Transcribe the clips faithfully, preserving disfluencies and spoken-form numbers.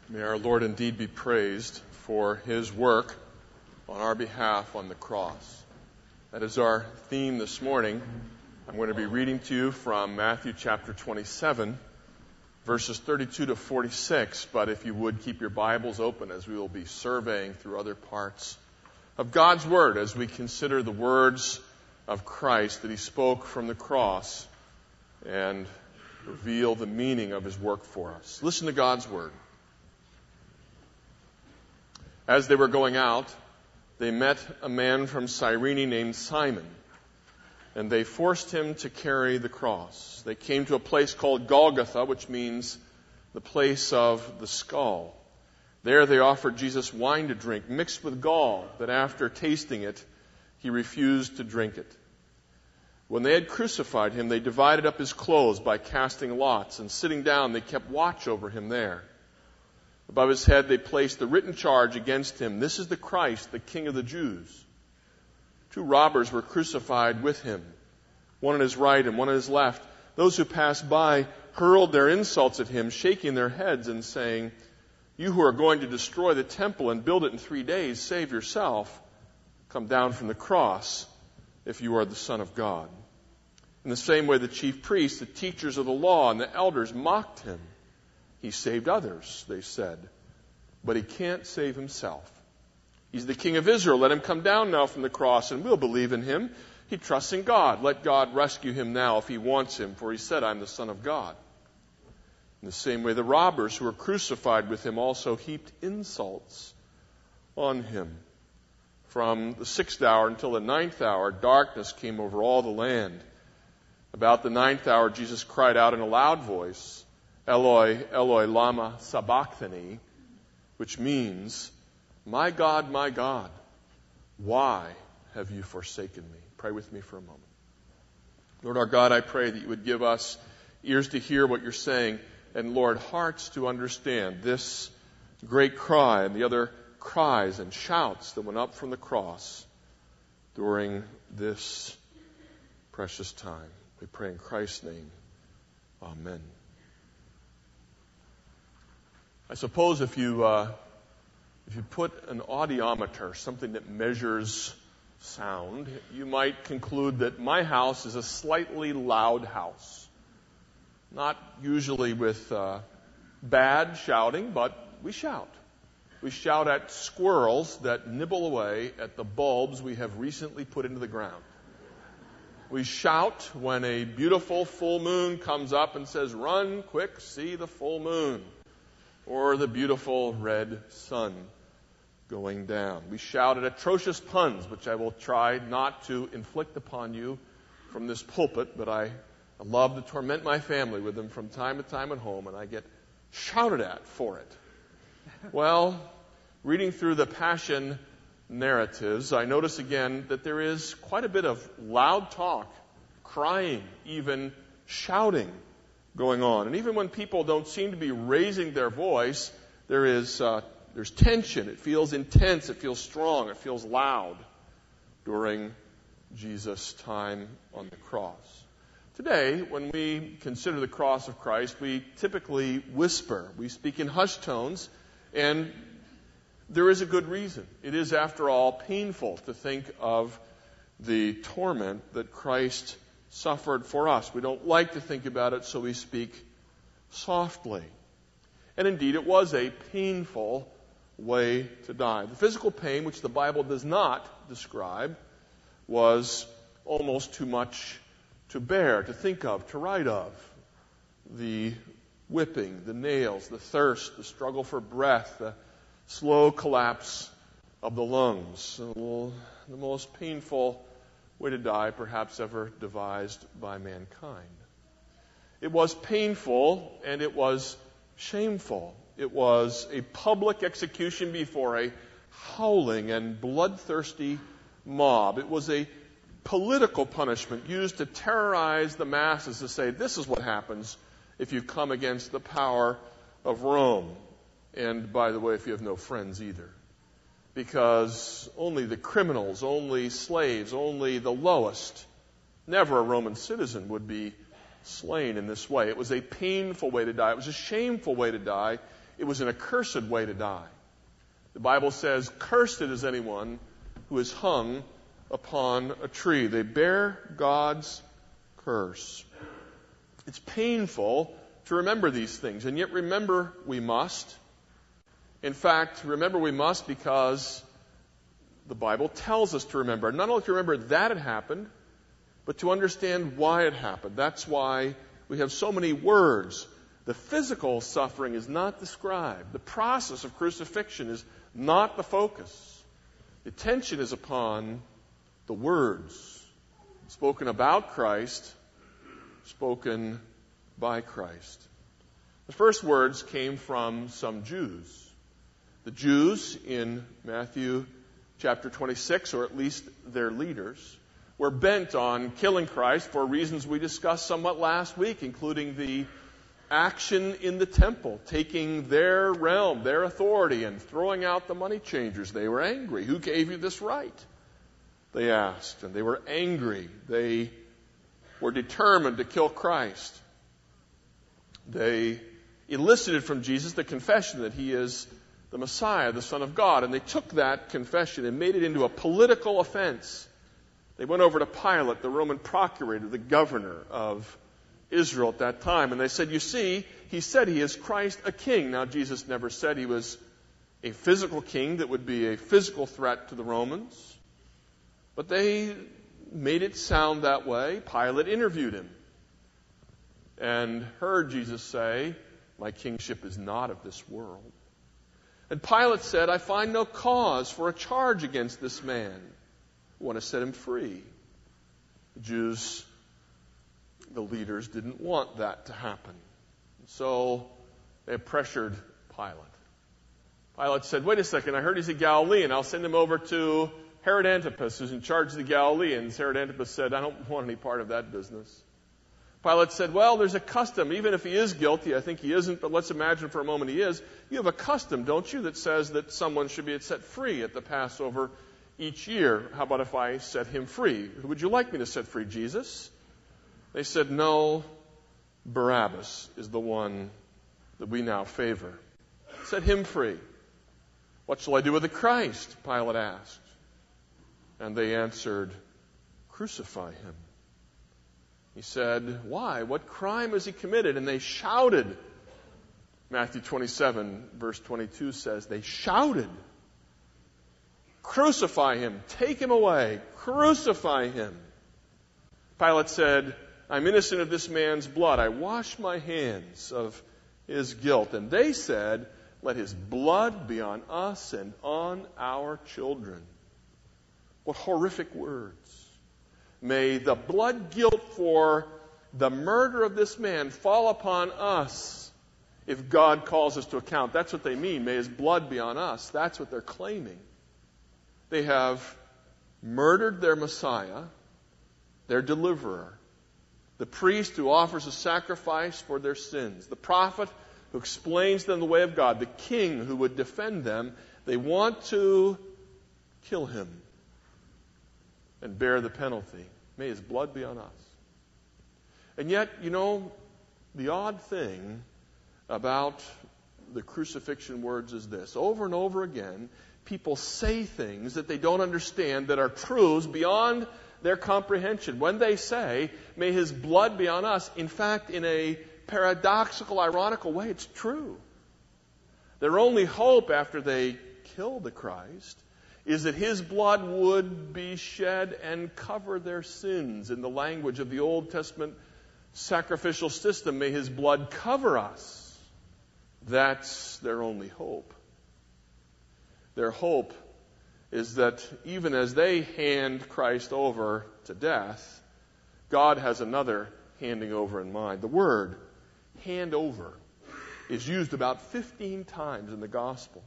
May our Lord indeed be praised for His work on our behalf on the cross. That is our theme this morning. I'm going to be reading to you from Matthew chapter twenty-seven, verses thirty-two to forty-six. But if you would keep your Bibles open, as we will be surveying through other parts of God's Word as we consider the words of Christ that He spoke from the cross and reveal the meaning of His work for us. Listen to God's Word. As they were going out, they met a man from Cyrene named Simon, and they forced him to carry the cross. They came to a place called Golgotha, which means the place of the skull. There they offered Jesus wine to drink, mixed with gall, but after tasting it, he refused to drink it. When they had crucified him, they divided up his clothes by casting lots, and sitting down, they kept watch over him there. Above his head they placed the written charge against him, "This is the Christ, the King of the Jews." Two robbers were crucified with him, one on his right and one on his left. Those who passed by hurled their insults at him, shaking their heads and saying, "You who are going to destroy the temple and build it in three days, save yourself. Come down from the cross if you are the Son of God." In the same way, the chief priests, the teachers of the law, and the elders mocked him. "He saved others," they said, "but he can't save himself. He's the King of Israel. Let him come down now from the cross, and we'll believe in him. He trusts in God. Let God rescue him now if he wants him, for he said, 'I'm the Son of God.'" In the same way, the robbers who were crucified with him also heaped insults on him. From the sixth hour until the ninth hour, darkness came over all the land. About the ninth hour, Jesus cried out in a loud voice, "Eloi, Eloi, lama sabachthani," which means, "My God, my God, why have you forsaken me?" Pray with me for a moment. Lord our God, I pray that you would give us ears to hear what you're saying, and Lord, hearts to understand this great cry and the other cries and shouts that went up from the cross during this precious time. We pray in Christ's name. Amen. I suppose if you uh, if you put an audiometer, something that measures sound, you might conclude that my house is a slightly loud house. Not usually with uh, bad shouting, but we shout. We shout at squirrels that nibble away at the bulbs we have recently put into the ground. We shout when a beautiful full moon comes up and says, "Run, quick, see the full moon," or the beautiful red sun going down. We shout at atrocious puns, which I will try not to inflict upon you from this pulpit, but I love to torment my family with them from time to time at home, and I get shouted at for it. Well, reading through the Passion narratives, I notice again that there is quite a bit of loud talk, crying, even shouting going on. And even when people don't seem to be raising their voice, there is uh, there's tension. It feels intense. It feels strong. It feels loud during Jesus' time on the cross. Today, when we consider the cross of Christ, we typically whisper. We speak in hushed tones, and there is a good reason. It is, after all, painful to think of the torment that Christ suffered for us. We don't like to think about it, so we speak softly. And indeed, it was a painful way to die. The physical pain, which the Bible does not describe, was almost too much to bear, to think of, to write of. The whipping, the nails, the thirst, the struggle for breath, the slow collapse of the lungs. The most painful way to die perhaps ever devised by mankind. It was painful and it was shameful. It was a public execution before a howling and bloodthirsty mob. It was a political punishment used to terrorize the masses, to say, this is what happens if you come against the power of Rome. And by the way, if you have no friends either. Because only the criminals, only slaves, only the lowest, never a Roman citizen would be slain in this way. It was a painful way to die. It was a shameful way to die. It was an accursed way to die. The Bible says, "Cursed is anyone who is hung upon a tree." They bear God's curse. It's painful to remember these things, and yet remember we must. In fact, remember we must because the Bible tells us to remember. Not only to remember that it happened, but to understand why it happened. That's why we have so many words. The physical suffering is not described. The process of crucifixion is not the focus. The attention is upon the words spoken about Christ, spoken by Christ. The first words came from some Jews. The Jews in Matthew chapter twenty-six, or at least their leaders, were bent on killing Christ for reasons we discussed somewhat last week, including the action in the temple, taking their realm, their authority, and throwing out the money changers. They were angry. "Who gave you this right?" they asked. And they were angry. They were determined to kill Christ. They elicited from Jesus the confession that he is the Messiah, the Son of God. And they took that confession and made it into a political offense. They went over to Pilate, the Roman procurator, the governor of Israel at that time, and they said, "You see, he said he is Christ, a king." Now, Jesus never said he was a physical king that would be a physical threat to the Romans, but they made it sound that way. Pilate interviewed him and heard Jesus say, "My kingship is not of this world." And Pilate said, "I find no cause for a charge against this man. I want to set him free." The Jews, the leaders, didn't want that to happen. So they pressured Pilate. Pilate said, "Wait a second, I heard he's a Galilean. I'll send him over to Herod Antipas, who's in charge of the Galileans." Herod Antipas said, "I don't want any part of that business." Pilate said, "Well, there's a custom. Even if he is guilty, I think he isn't, but let's imagine for a moment he is. You have a custom, don't you, that says that someone should be set free at the Passover each year. How about if I set him free? Who would you like me to set free, Jesus?" They said, "No, Barabbas is the one that we now favor. Set him free." "What shall I do with the Christ?" Pilate asked. And they answered, "Crucify him." He said, "Why? What crime has he committed?" And they shouted. Matthew twenty-seven, verse twenty-two says, they shouted, "Crucify him! Take him away! Crucify him!" Pilate said, "I'm innocent of this man's blood. I wash my hands of his guilt." And they said, "Let his blood be on us and on our children." What horrific words. May the blood guilt for the murder of this man fall upon us if God calls us to account. That's what they mean. May his blood be on us. That's what they're claiming. They have murdered their Messiah, their deliverer, the priest who offers a sacrifice for their sins, the prophet who explains to them the way of God, the king who would defend them. They want to kill him and bear the penalty. May his blood be on us. And yet, you know, the odd thing about the crucifixion words is this. Over and over again, people say things that they don't understand that are truths beyond their comprehension. When they say, "May his blood be on us," in fact, in a paradoxical, ironical way, it's true. Their only hope after they kill the Christ is that his blood would be shed and cover their sins. In the language of the Old Testament sacrificial system, may his blood cover us. That's their only hope. Their hope is that even as they hand Christ over to death, God has another handing over in mind. The word hand over is used about fifteen times in the Gospels.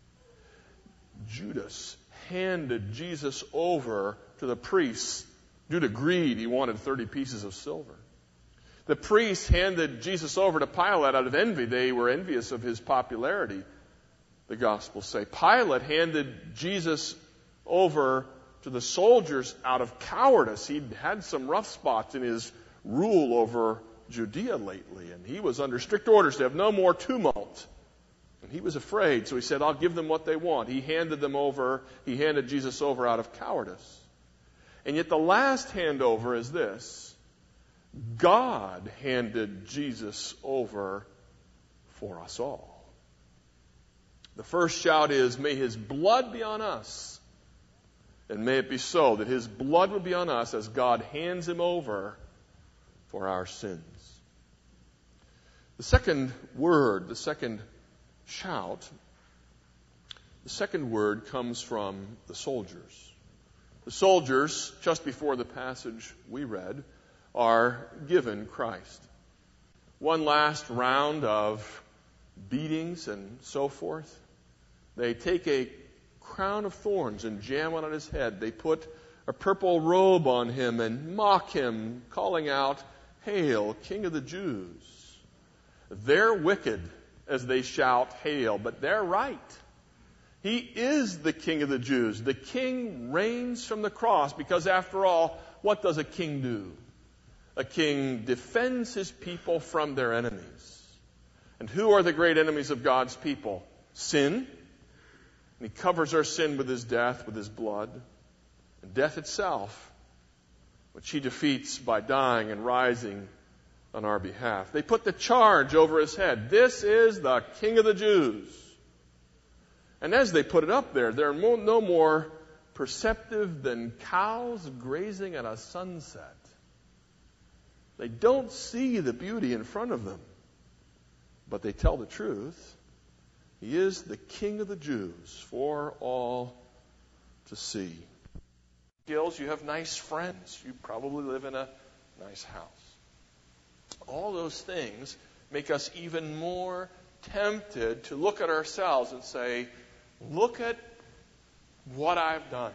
Judas handed Jesus over to the priests. Due to greed, he wanted thirty pieces of silver. The priests handed Jesus over to Pilate out of envy. They were envious of his popularity, the Gospels say. Pilate handed Jesus over to the soldiers out of cowardice. He'd had some rough spots in his rule over Judea lately, and he was under strict orders to have no more tumult. And He was afraid, so he said, I'll give them what they want. He handed them over, he handed Jesus over out of cowardice. And yet the last handover is this: God handed Jesus over for us all. The first shout is, may his blood be on us. And may it be so that his blood would be on us as God hands him over for our sins. The second word, the second shout, the second word comes from the soldiers. The soldiers, just before the passage we read, are given Christ. One last round of beatings and so forth. They take a crown of thorns and jam it on his head. They put a purple robe on him and mock him, calling out, "Hail, King of the Jews." They're wicked as they shout, "Hail," but they're right. He is the King of the Jews. The King reigns from the cross because, after all, what does a king do? A king defends his people from their enemies. And who are the great enemies of God's people? Sin. And he covers our sin with his death, with his blood. And death itself, which he defeats by dying and rising on our behalf. They put the charge over his head. This is the King of the Jews. And as they put it up there, they're no more perceptive than cows grazing at a sunset. They don't see the beauty in front of them, but they tell the truth. He is the King of the Jews for all to see. Gills, you have nice friends. You probably live in a nice house. All those things make us even more tempted to look at ourselves and say, look at what I've done.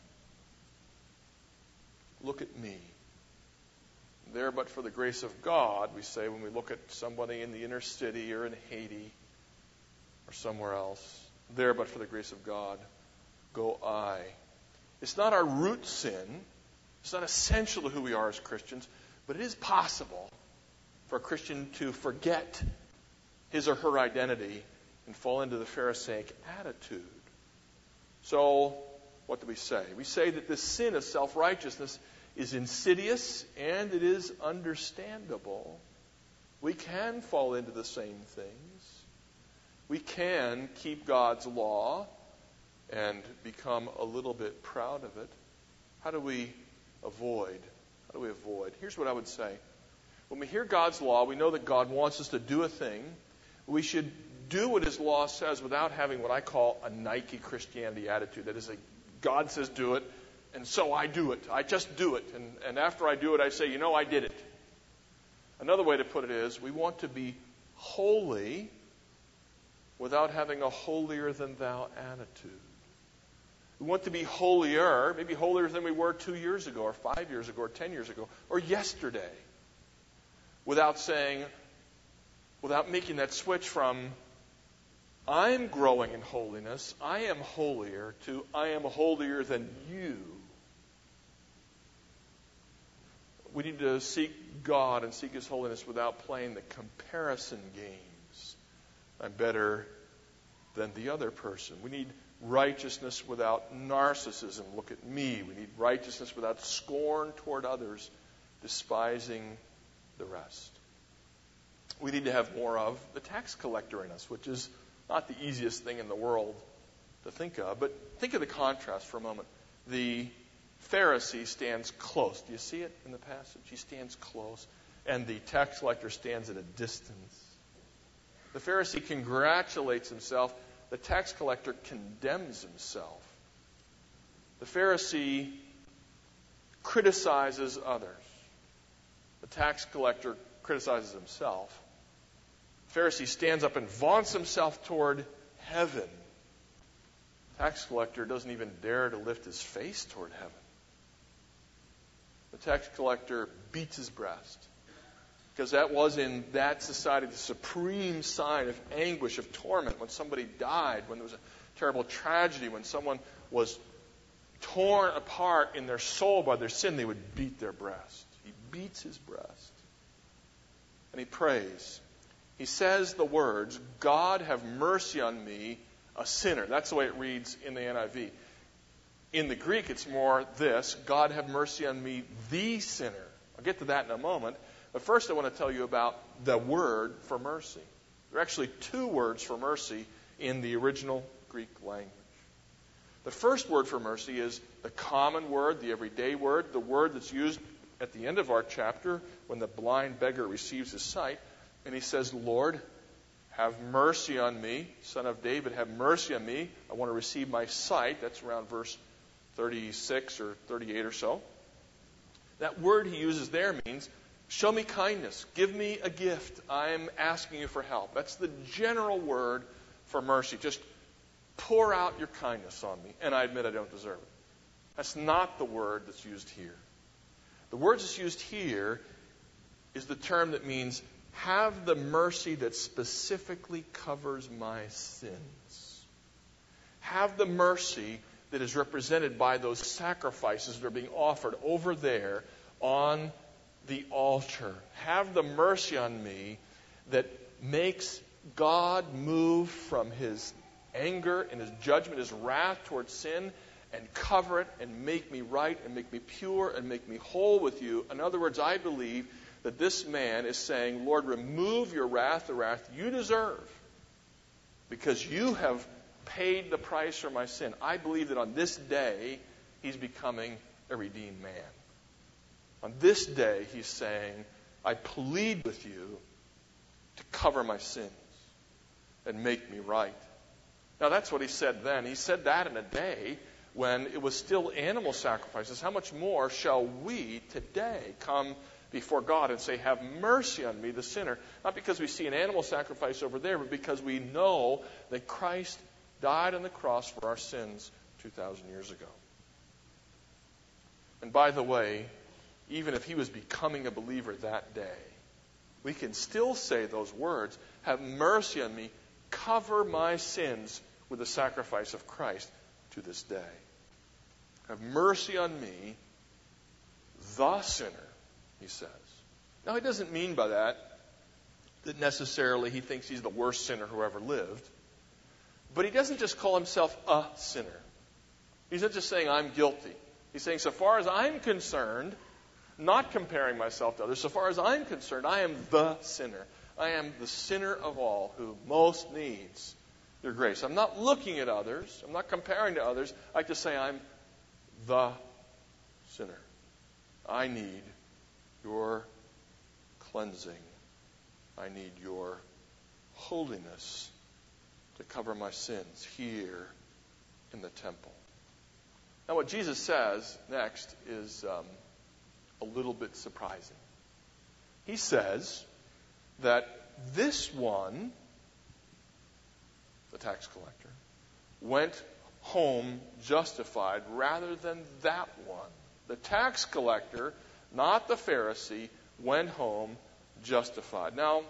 Look at me. There, but for the grace of God, we say when we look at somebody in the inner city or in Haiti or somewhere else, there, but for the grace of God, go I. It's not our root sin. It's not essential to who we are as Christians, but it is possible for a Christian to forget his or her identity and fall into the Pharisaic attitude. So, what do we say? We say that this sin of self-righteousness is insidious and it is understandable. We can fall into the same things. We can keep God's law and become a little bit proud of it. How do we avoid? How do we avoid? Here's what I would say. When we hear God's law, we know that God wants us to do a thing. We should do what his law says without having what I call a Nike Christianity attitude. That is, a God says do it, and so I do it. I just do it. And, and after I do it, I say, you know, I did it. Another way to put it is, we want to be holy without having a holier-than-thou attitude. We want to be holier, maybe holier than we were two years ago, or five years ago, or ten years ago, or yesterday, without saying, without making that switch from, I'm growing in holiness, I am holier, to I am holier than you. We need to seek God and seek his holiness without playing the comparison games. I'm better than the other person. We need righteousness without narcissism. Look at me. We need righteousness without scorn toward others, despising the rest. We need to have more of the tax collector in us, which is not the easiest thing in the world to think of. But think of the contrast for a moment. The Pharisee stands close. Do you see it in the passage? He stands close. And the tax collector stands at a distance. The Pharisee congratulates himself. The tax collector condemns himself. The Pharisee criticizes others. The tax collector criticizes himself. The Pharisee stands up and vaunts himself toward heaven. The tax collector doesn't even dare to lift his face toward heaven. The tax collector beats his breast, because that was in that society the supreme sign of anguish, of torment, when somebody died, when there was a terrible tragedy, when someone was torn apart in their soul by their sin, they would beat their breast. He beats his breast. And he prays. he says the words, God have mercy on me, a sinner. That's the way it reads in the N I V. In the Greek, it's more this, God have mercy on me, the sinner. I'll get to that in a moment. But first I want to tell you about the word for mercy. There are actually two words for mercy in the original Greek language. The first word for mercy is the common word, the everyday word, the word that's used at the end of our chapter when the blind beggar receives his sight. And he says, Lord, have mercy on me. Son of David, have mercy on me. I want to receive my sight. That's around verse thirty-six or thirty-eight or so. That word he uses there means, show me kindness. Give me a gift. I'm asking you for help. That's the general word for mercy. Just pour out your kindness on me. And I admit I don't deserve it. That's not the word that's used here. The word that's used here is the term that means have the mercy that specifically covers my sins. Have the mercy that is represented by those sacrifices that are being offered over there on the altar. Have the mercy on me that makes God move from his anger and his judgment, his wrath towards sin, and cover it and make me right and make me pure and make me whole with you. In other words, I believe that this man is saying, Lord, remove your wrath, the wrath you deserve, because you have paid the price for my sin. I believe that on this day, he's becoming a redeemed man. On this day, he's saying, I plead with you to cover my sins and make me right. Now, that's what he said then. He said that in a day when it was still animal sacrifices. How much more shall we today come before God and say, have mercy on me, the sinner? Not because we see an animal sacrifice over there, but because we know that Christ died on the cross for our sins two thousand years ago. And by the way, even if he was becoming a believer that day, we can still say those words, have mercy on me, cover my sins with the sacrifice of Christ to this day. Have mercy on me, the sinner, he says. Now, he doesn't mean by that that necessarily he thinks he's the worst sinner who ever lived. But he doesn't just call himself a sinner. He's not just saying, I'm guilty. He's saying, so far as I'm concerned, not comparing myself to others, so far as I'm concerned, I am the sinner. I am the sinner of all who most needs your grace. I'm not looking at others. I'm not comparing to others. I just say I'm the sinner. I need your cleansing. I need your holiness to cover my sins here in the temple. Now, what Jesus says next is um, a little bit surprising. He says that this one, the tax collector, went home justified rather than that one. The tax collector, not the Pharisee, went home justified. Now,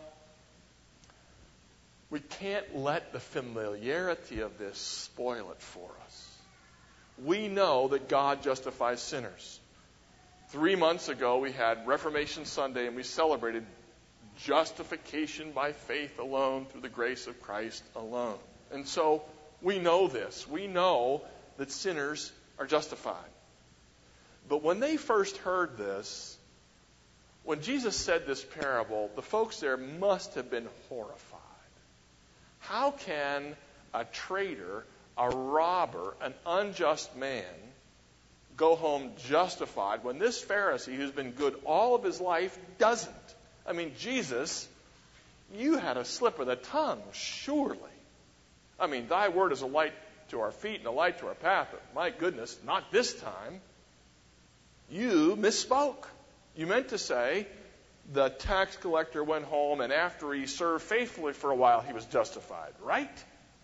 we can't let the familiarity of this spoil it for us. We know that God justifies sinners. Three months ago, we had Reformation Sunday, and we celebrated justification by faith alone through the grace of Christ alone. And so we know this. We know that sinners are justified. But when they first heard this, when Jesus said this parable, the folks there must have been horrified. How can a traitor, a robber, an unjust man go home justified when this Pharisee, who's been good all of his life, doesn't? I mean, Jesus, you had a slip of the tongue, surely. I mean, thy word is a light to our feet and a light to our path. But my goodness, not this time. You misspoke. You meant to say the tax collector went home and after he served faithfully for a while, he was justified, right?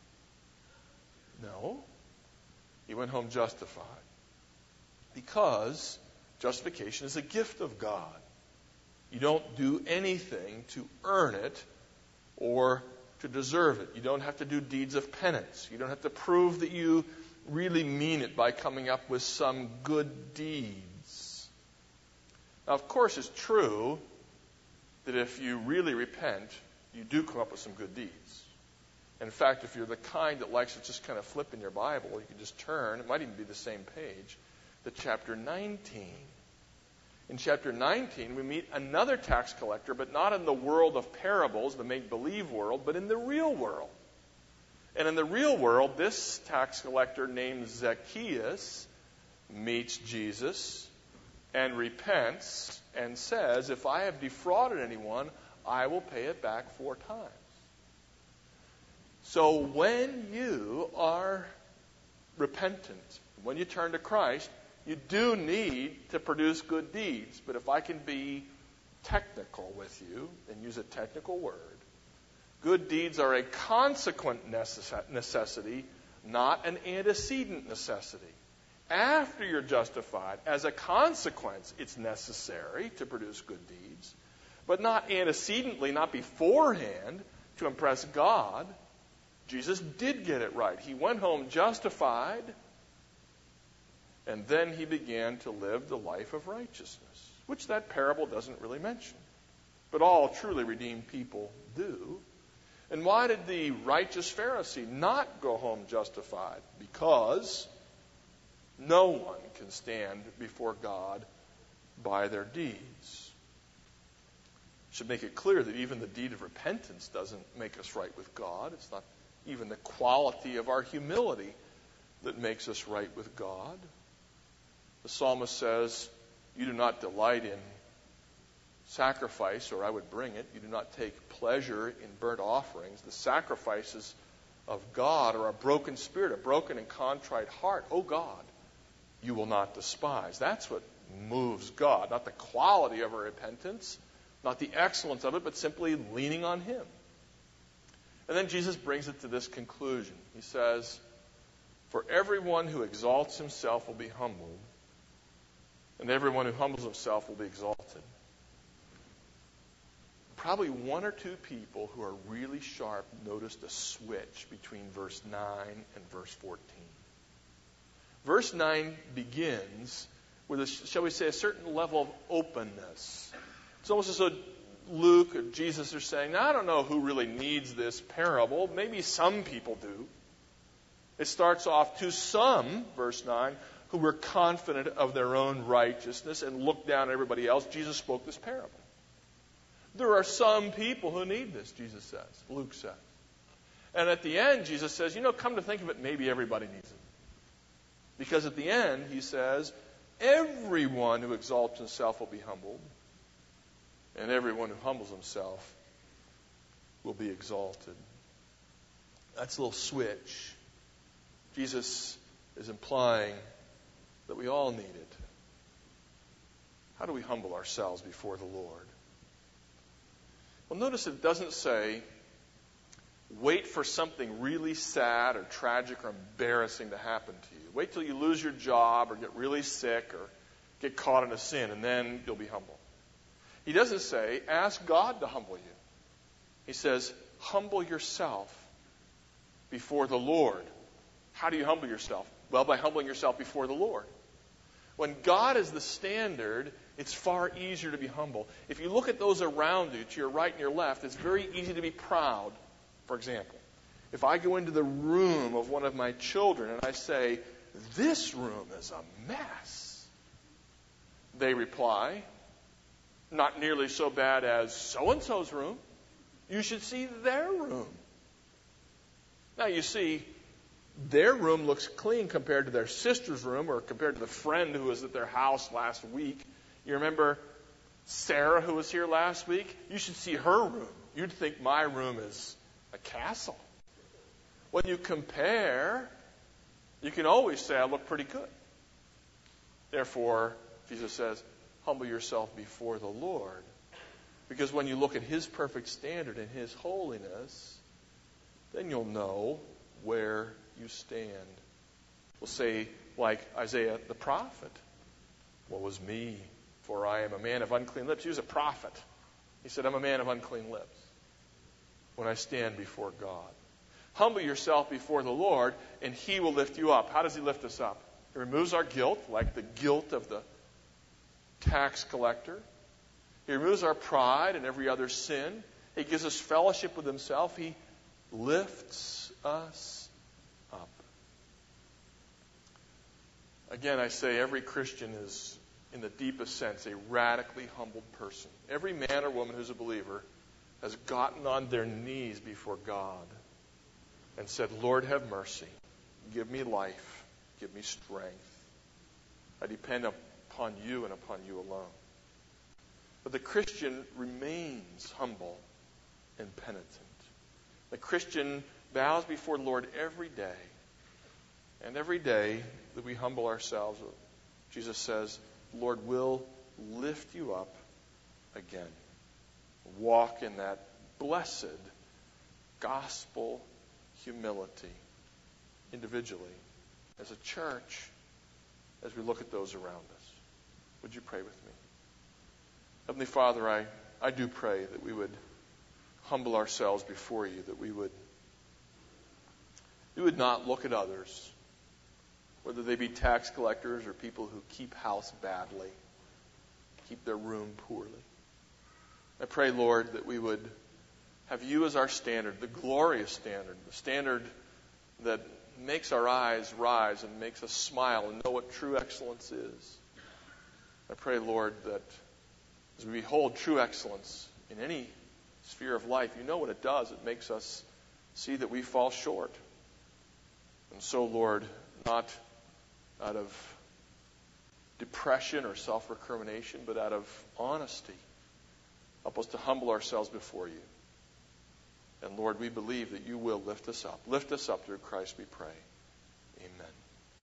No. He went home justified. Because justification is a gift of God. You don't do anything to earn it or to deserve it. You don't have to do deeds of penance. You don't have to prove that you really mean it by coming up with some good deeds. Now, of course, it's true that if you really repent, you do come up with some good deeds. In fact, if you're the kind that likes to just kind of flip in your Bible, you can just turn, it might even be the same page, to chapter nineteen. In chapter nineteen, we meet another tax collector, but not in the world of parables, the make-believe world, but in the real world. And in the real world, this tax collector named Zacchaeus meets Jesus and repents and says, if I have defrauded anyone, I will pay it back four times. So when you are repentant, when you turn to Christ, you do need to produce good deeds. But if I can be technical with you and use a technical word, good deeds are a consequent necessity, not an antecedent necessity. After you're justified, as a consequence, it's necessary to produce good deeds, but not antecedently, not beforehand, to impress God. Jesus did get it right. He went home justified, and then he began to live the life of righteousness, which that parable doesn't really mention. But all truly redeemed people do. And why did the righteous Pharisee not go home justified? Because no one can stand before God by their deeds. Should make it clear that even the deed of repentance doesn't make us right with God. It's not even the quality of our humility that makes us right with God. The psalmist says, you do not delight in sacrifice, or I would bring it. You do not take pleasure in burnt offerings. The sacrifices of God are a broken spirit, a broken and contrite heart. Oh God, you will not despise. That's what moves God, not the quality of our repentance, not the excellence of it, but simply leaning on Him. And then Jesus brings it to this conclusion. He says, for everyone who exalts himself will be humbled, and everyone who humbles himself will be exalted. Probably one or two people who are really sharp noticed a switch between verse nine and verse fourteen. Verse nine begins with, a, shall we say, a certain level of openness. It's almost as though Luke or Jesus are saying, now, I don't know who really needs this parable. Maybe some people do. It starts off, to some, verse nine, who were confident of their own righteousness and looked down at everybody else. Jesus spoke this parable. There are some people who need this, Jesus says, Luke says. And at the end, Jesus says, you know, come to think of it, maybe everybody needs it. Because at the end, he says, everyone who exalts himself will be humbled, and everyone who humbles himself will be exalted. That's a little switch. Jesus is implying that we all need it. How do we humble ourselves before the Lord? Well, notice it doesn't say, wait for something really sad or tragic or embarrassing to happen to you. Wait till you lose your job or get really sick or get caught in a sin, and then you'll be humble. He doesn't say, ask God to humble you. He says, humble yourself before the Lord. How do you humble yourself? Well, by humbling yourself before the Lord. When God is the standard, it's far easier to be humble. If you look at those around you, to your right and your left, it's very easy to be proud. For example, if I go into the room of one of my children and I say, this room is a mess, they reply, not nearly so bad as so-and-so's room. You should see their room. Now, you see, their room looks clean compared to their sister's room or compared to the friend who was at their house last week. You remember Sarah, who was here last week? You should see her room. You'd think my room is a castle. When you compare, you can always say, I look pretty good. Therefore, Jesus says, humble yourself before the Lord. Because when you look at His perfect standard and His holiness, then you'll know where you stand. We'll say, like Isaiah the prophet, woe is me, for I am a man of unclean lips. He was a prophet. He said, I'm a man of unclean lips when I stand before God. Humble yourself before the Lord, and He will lift you up. How does He lift us up? He removes our guilt, like the guilt of the tax collector. He removes our pride and every other sin. He gives us fellowship with himself. He lifts us up. Again, I say every Christian is, in the deepest sense, a radically humbled person. Every man or woman who's a believer has gotten on their knees before God and said, Lord, have mercy. Give me life. Give me strength. I depend upon you and upon you alone. But the Christian remains humble and penitent. The Christian bows before the Lord every day. And every day that we humble ourselves, Jesus says, the Lord will lift you up again. Walk in that blessed gospel humility individually, as a church, as we look at those around us. Would you pray with me? Heavenly Father, I, I do pray that we would humble ourselves before you, that we would, we would not look at others, whether they be tax collectors or people who keep house badly, keep their room poorly. I pray, Lord, that we would have you as our standard, the glorious standard, the standard that makes our eyes rise and makes us smile and know what true excellence is. I pray, Lord, that as we behold true excellence in any sphere of life, you know what it does. It makes us see that we fall short. And so, Lord, not out of depression or self-recrimination, but out of honesty, help us to humble ourselves before you. And Lord, we believe that you will lift us up. Lift us up through Christ, we pray.